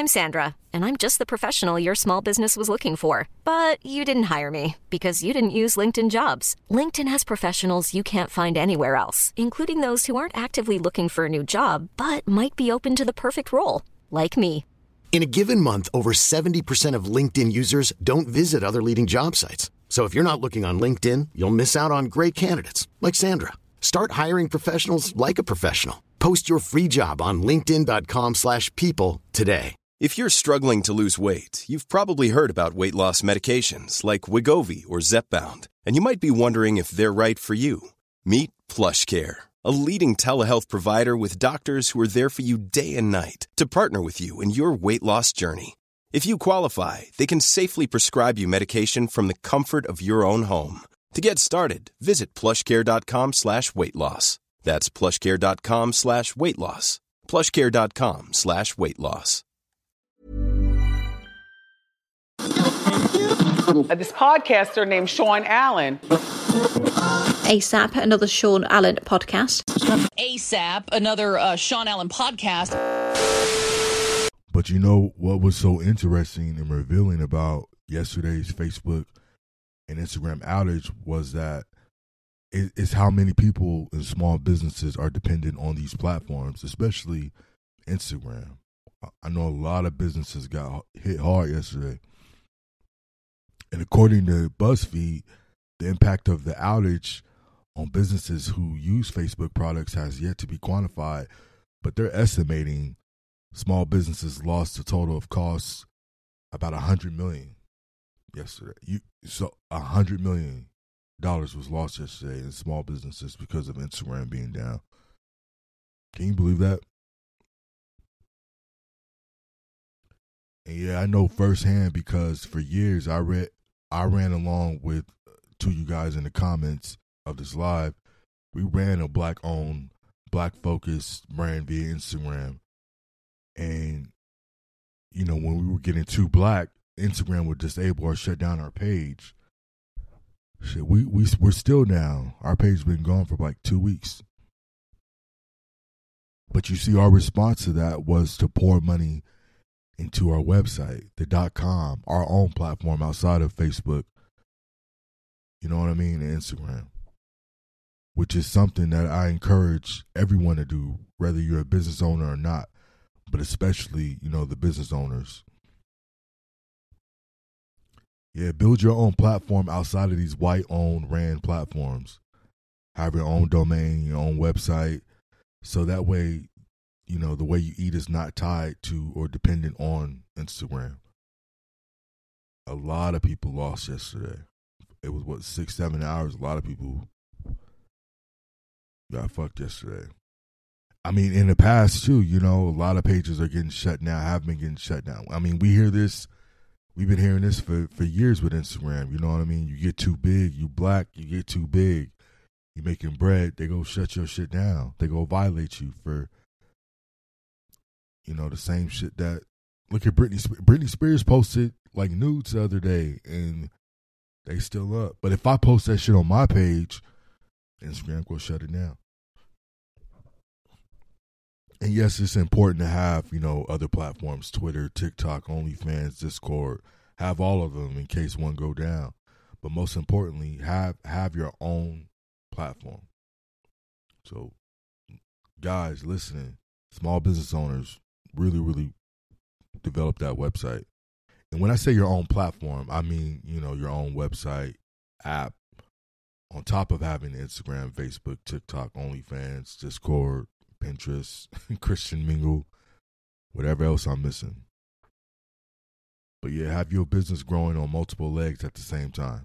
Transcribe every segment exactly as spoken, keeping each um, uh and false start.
I'm Sandra, and I'm just the professional your small business was looking for. But you didn't hire me because you didn't use LinkedIn Jobs. LinkedIn has professionals you can't find anywhere else, including those who aren't actively looking for a new job, but might be open to the perfect role, like me. In a given month, over seventy percent of LinkedIn users don't visit other leading job sites. So if you're not looking on LinkedIn, you'll miss out on great candidates like Sandra. Start hiring professionals like a professional. Post your free job on linkedin.com slash people today. If you're struggling to lose weight, you've probably heard about weight loss medications like Wegovy or Zepbound, and you might be wondering if they're right for you. Meet PlushCare, a leading telehealth provider with doctors who are there for you day and night to partner with you in your weight loss journey. If you qualify, they can safely prescribe you medication from the comfort of your own home. To get started, visit plushcare.com slash weight loss. That's plushcare.com slash weight loss. plushcare.com slash weight loss. This podcaster named Sean Allen. ASAP, another Sean Allen podcast. ASAP, another uh, Sean Allen podcast. But you know what was so interesting and revealing about yesterday's Facebook and Instagram outage was that it's how many people in small businesses are dependent on these platforms, especially Instagram. I know a lot of businesses got hit hard yesterday. And according to BuzzFeed, the impact of the outage on businesses who use Facebook products has yet to be quantified, but they're estimating small businesses lost a total of costs about one hundred million dollars yesterday. You, so one hundred million dollars was lost yesterday in small businesses because of Instagram being down. Can you believe that? And yeah, I know firsthand because for years I read, I ran along with two of you guys in the comments of this live. We ran a black-owned, black-focused brand via Instagram. And, you know, when we were getting too black, Instagram would disable or shut down our page. Shit, we, we, we're still down. Our page has been gone for like two weeks. But you see, our response to that was to pour money into our website, the .com, our own platform outside of Facebook. You know what I mean? And Instagram. Which is something that I encourage everyone to do, whether you're a business owner or not, but especially, you know, the business owners. Yeah, build your own platform outside of these white-owned, ran platforms. Have your own domain, your own website, so that way, you know, the way you eat is not tied to or dependent on Instagram. A lot of people lost yesterday. It was, what, six, seven hours? A lot of people got fucked yesterday. I mean, in the past, too, you know, a lot of pages are getting shut down, have been getting shut down. I mean, we hear this. We've been hearing this for, for years with Instagram. You know what I mean? You get too big, you black, you get too big. You making bread, they go shut your shit down. They go violate you for, you know, the same shit that, look at Britney, Britney Spears posted like nudes the other day and they still up. But if I post that shit on my page, Instagram will shut it down. And yes, it's important to have, you know, other platforms, Twitter, TikTok, OnlyFans, Discord, have all of them in case one go down. But most importantly, have have your own platform. So, guys, listening, small business owners, really, really develop that website. And when I say your own platform, I mean, you know, your own website, app, on top of having Instagram, Facebook, TikTok, OnlyFans, Discord, Pinterest, Christian Mingle, whatever else I'm missing. But yeah, have your business growing on multiple legs at the same time.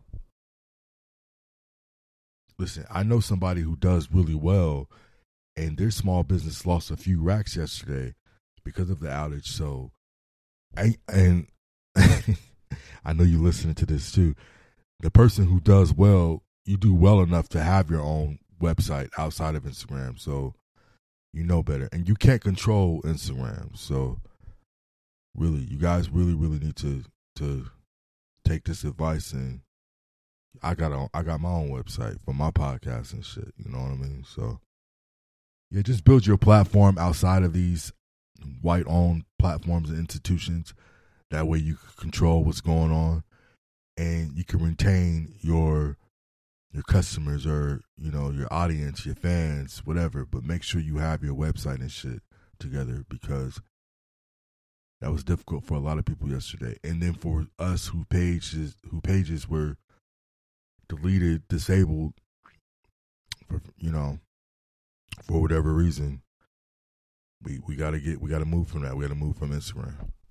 Listen, I know somebody who does really well, and their small business lost a few racks yesterday because of the outage. So, and, and I know you're listening to this too. The person who does well, you do well enough to have your own website outside of Instagram. So, you know better. And you can't control Instagram. So, really, you guys really, really need to to take this advice. And I got a, I got my own website for my podcast and shit. You know what I mean? So, yeah, just build your platform outside of these white-owned platforms and institutions. That way you can control what's going on, and you can retain your your customers or, you know, your audience, your fans, whatever. But make sure you have your website and shit together, because that was difficult for a lot of people yesterday. And then for us who pages who pages were deleted, disabled, for, you know, for whatever reason, we we gotta get we gotta move from that. We gotta move from Instagram.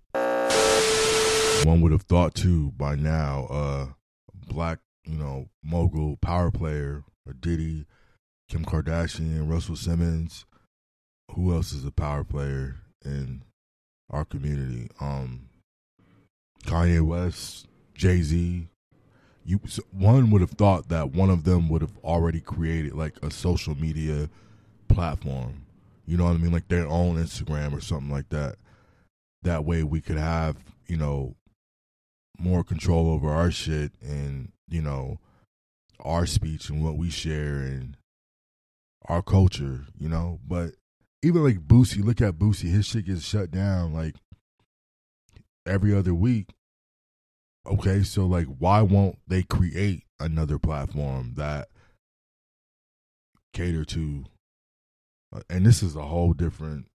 One would have thought too by now, uh, black, you know, mogul power player, or Diddy, Kim Kardashian, Russell Simmons. Who else is a power player in our community? Um, Kanye West, Jay-Z. You, one would have thought that one of them would have already created like a social media platform. You know what I mean? Like their own Instagram or something like that. That way we could have, you know, more control over our shit and, you know, our speech and what we share and our culture, you know. But even like Boosie, look at Boosie, his shit gets shut down like every other week. Okay, so like why won't they create another platform that cater to, uh, and this is a whole different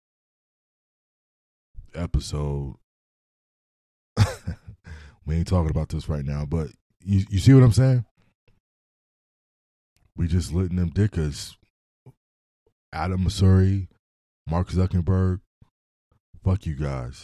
episode. We ain't talking about this right now, but you you see what I'm saying? We just letting them dickas, Adam Mosseri, Mark Zuckerberg, fuck you guys.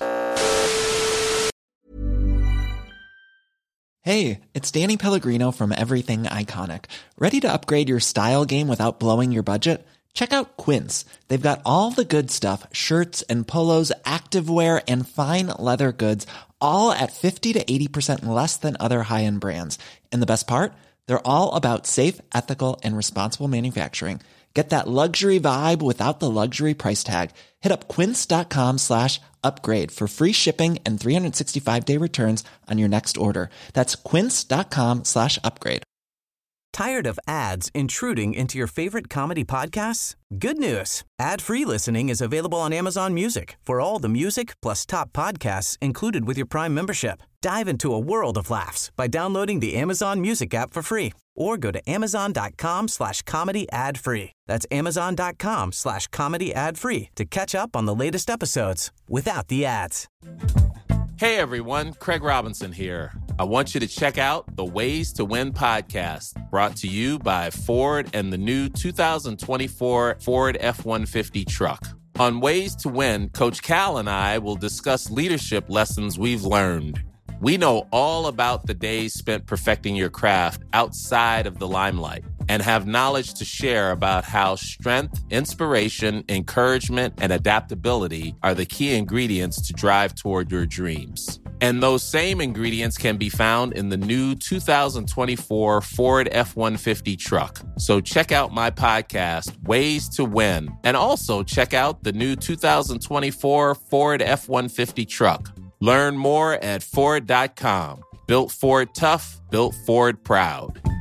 Hey, it's Danny Pellegrino from Everything Iconic. Ready to upgrade your style game without blowing your budget? Check out Quince. They've got all the good stuff, shirts and polos, activewear, and fine leather goods, all at fifty to eighty percent less than other high-end brands. And the best part? They're all about safe, ethical, and responsible manufacturing. Get that luxury vibe without the luxury price tag. Hit up quince.com slash upgrade for free shipping and three sixty-five day returns on your next order. That's quince.com slash upgrade. Tired of ads intruding into your favorite comedy podcasts? Good news. Ad-free listening is available on Amazon Music for all the music plus top podcasts included with your Prime membership. Dive into a world of laughs by downloading the Amazon Music app for free or go to amazon.com slash comedy ad free. That's amazon.com slash comedy ad free to catch up on the latest episodes without the ads. Hey everyone, Craig Robinson here. I want you to check out the Ways to Win podcast, brought to you by Ford and the new two thousand twenty-four Ford F one fifty truck. On Ways to Win, Coach Cal and I will discuss leadership lessons we've learned. We know all about the days spent perfecting your craft outside of the limelight and have knowledge to share about how strength, inspiration, encouragement, and adaptability are the key ingredients to drive toward your dreams. And those same ingredients can be found in the new two thousand twenty-four Ford F one fifty truck. So check out my podcast, Ways to Win, and also check out the new two thousand twenty-four Ford F one fifty truck. Learn more at Ford dot com. Built Ford tough, built Ford proud.